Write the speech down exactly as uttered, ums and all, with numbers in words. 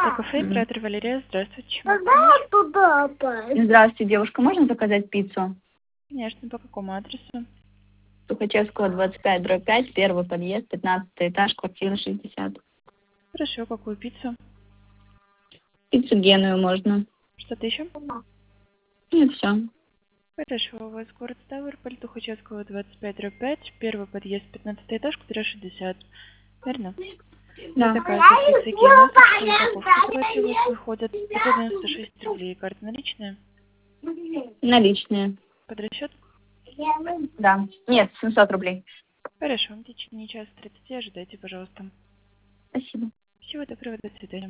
Кафе, М. оператор Валерия, здравствуйте. Чем могу Тогда помочь? туда пойдем. Здравствуйте, девушка. Можно заказать пиццу? Конечно, по какому адресу? Тухачевского, двадцать пять, дробь пять, первый подъезд, пятнадцатый этаж, квартира шестьдесят. Хорошо, какую пиццу? Пиццу Геную можно. Что-то еще? Нет, все. Хорошо, у вас город Ставрополь, Тухачевского, двадцать пять, дробь пять, первый подъезд, пятнадцатый этаж, квартира шестьдесят. Верно? За Да. заказ от пиццы Гена, такие упаковки, которые у вас выходят, пятьсот девяносто шесть рублей. Карта наличная? Наличные. Под расчет? Да. Нет, семьсот рублей. Хорошо, в течение часа тридцати ожидайте, пожалуйста. Спасибо. Всего доброго, до свидания.